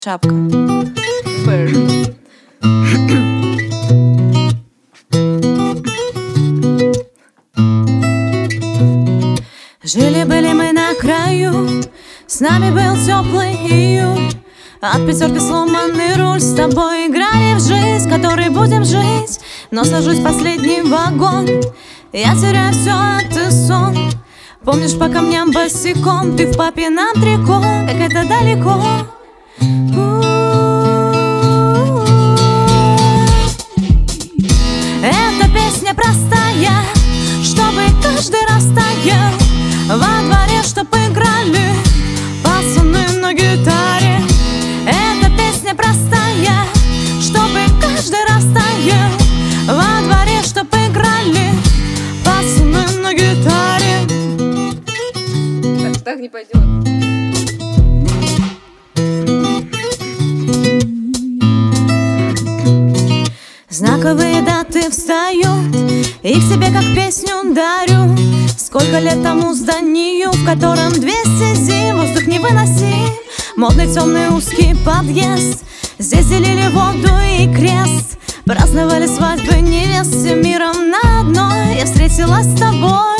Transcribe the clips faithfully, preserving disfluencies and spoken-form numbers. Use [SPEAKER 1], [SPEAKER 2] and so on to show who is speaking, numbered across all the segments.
[SPEAKER 1] Шапка. Жили-были мы на краю, с нами был теплый июль. От пятерки сломанный руль, с тобой играли в жизнь, которой будем жить. Но сажусь в последний вагон, я теряю все, а ты сон. Помнишь, по камням босиком, ты в папином трико, как это далеко. Эта песня простая, чтобы каждый раз стоял во дворе, чтоб играли пацаны на гитаре. Эта песня простая, чтобы каждый раз стоял во дворе, чтоб играли пацаны на гитаре.
[SPEAKER 2] Так, так не пойдет.
[SPEAKER 1] Знаковые даты встают, их тебе как песню дарю. Сколько лет тому зданию, в котором двести зим, воздух невыносим. Модный темный узкий подъезд, здесь делили воду и крест. Праздновали свадьбы невест, всем миром на одной я встретилась с тобой.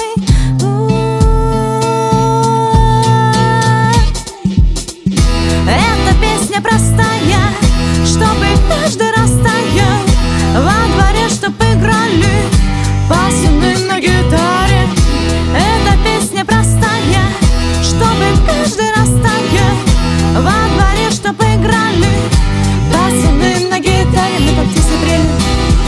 [SPEAKER 1] Эта песня простая, чтобы каждый раз стоял во дворе, чтоб играли пацаны на гитаре. Эта песня простая, чтобы каждый раз стоял во дворе, чтоб играли пацаны на гитаре. Мы как птицы прилетаем.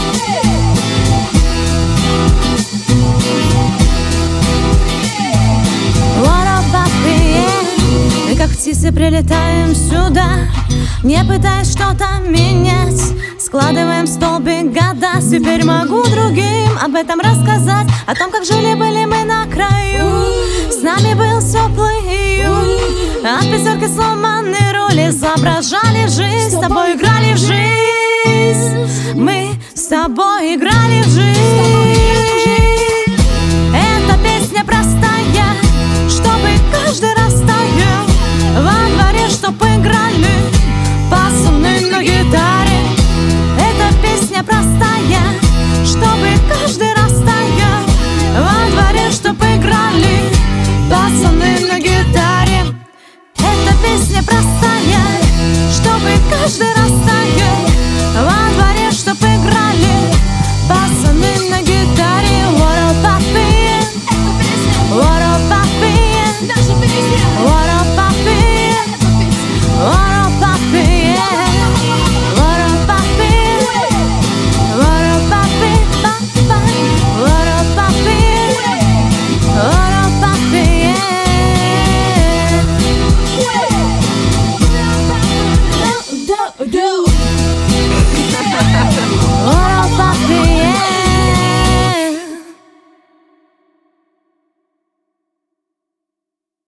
[SPEAKER 1] What about the end? Мы как птицы прилетаем сюда, не пытаясь что-то менять. Складываем в столбик года, теперь могу другим об этом рассказать. О том, как жили-были мы на краю, с нами был теплый июль. От пятерки сломанный руль, изображали жизнь, с тобой играли в жизнь. Мы с тобой играли в жизнь. Эта песня простая, чтобы каждый раз стоял во дворе, чтоб играли пацаны на гитаре. Эта песня простая, чтобы каждый раз стоял во дворе, чтоб играли пацаны на гитаре. Эта песня простая, чтобы каждый раз